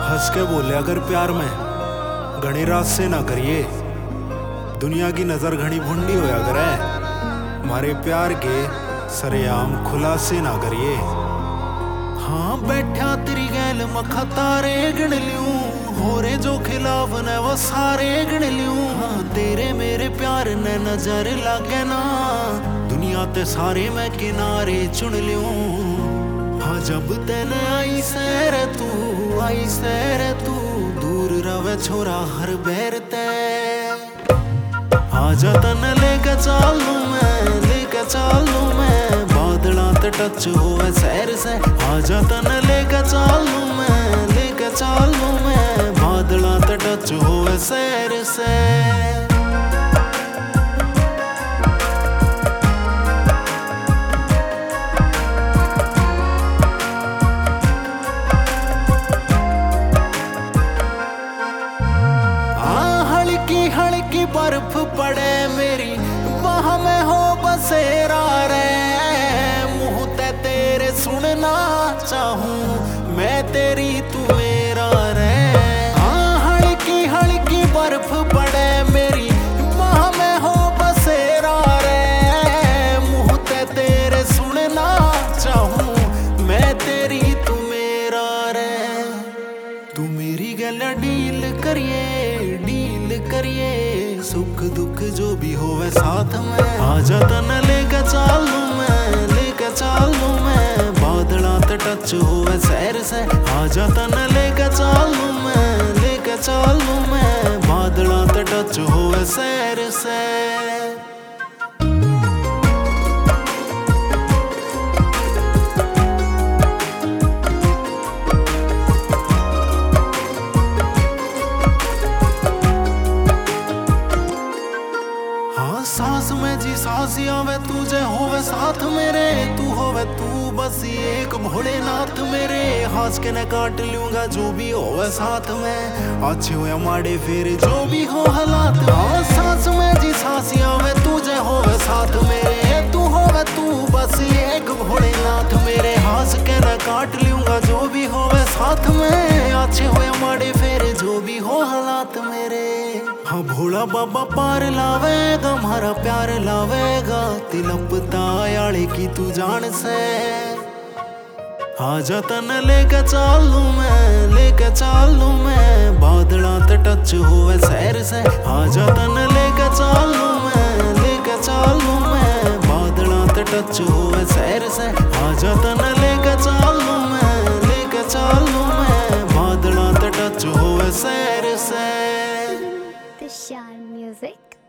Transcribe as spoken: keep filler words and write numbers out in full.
हंस के बोले अगर प्यार में घनी रात से ना करिए, दुनिया की नजर घनी भुंडी होया करे, मारे प्यार के सरेआम खुलासे ना करिए। हाँ बैठा तेरी गैल मखा तारे गिन लियूं, हो रे जो खिलाफ ने वो सारे गिन लियूं। हाँ तेरे मेरे प्यार ने नजर लागे ना, दुनिया ते सारे मैं किनारे चुन लियूं। हाँ जब तेने आई सैर तू आई सैर तू, दूर रवे छोरा हर बैर ते। आजा तने लेके चालू मैं लेके चालू मैं, बादला ते टच होवे सैर से। आजा तने लेके चालू मैं लेके चालू मैं, बादला ते टच होवे सैर से। बर्फ पड़े मेरी बाह में हो बसेरा रे, मुँह ते तेरे सुनना चाहूं मैं तेरी तू मेरा रे। हाँ हल्की हल्की बर्फ पड़े मेरी बाह में हो बसेरा रे, मुँह ते तेरे सुनना चाहूं मैं तेरी तू मेरा रे। तू मेरी गल डील करिए डील करिए, सुख दुख जो भी होवे साथ में। आजा तने लेके चालू मैं लेके चालू मैं, बादला ते टच होवे सैर से। आजा तने लेके चालू मैं लेके चालू मैं, बादला ते टच होवे सैर से। सांस में जी सांस आवे तुझे होवे साथ मेरे, तू होवे तू बस एक भोलेनाथ मेरे। हंस के न काट लूंगा जो भी होवे साथ में, अच्छे हो या माड़े फिर जो भी हो हालात। हाँ सांस में जी सांस आवे तुझे होवे साथ मेरे, तू होवे तू बस एक भोलेनाथ मेरे। हंस के न काट लूंगा जो भी होवे साथ में, अच्छे हो या माड़े फिर जो भी हो हालात मेरे। हाँ भोला बाबा पार लावेगा हमारा प्यार लावेगा, तिलपता याले की तू जान से। आजा तने लेके चालू मैं लेके चालू मैं, बादला ते टच होवे सैर से। आजा तने लेके चालू मैं लेके चालू मैं, बादला ते टच होवे सैर से। आजा तने लेके चालू मैं लेके चालू मैं, बादला ते टच होवे सैर से। The Shan Music.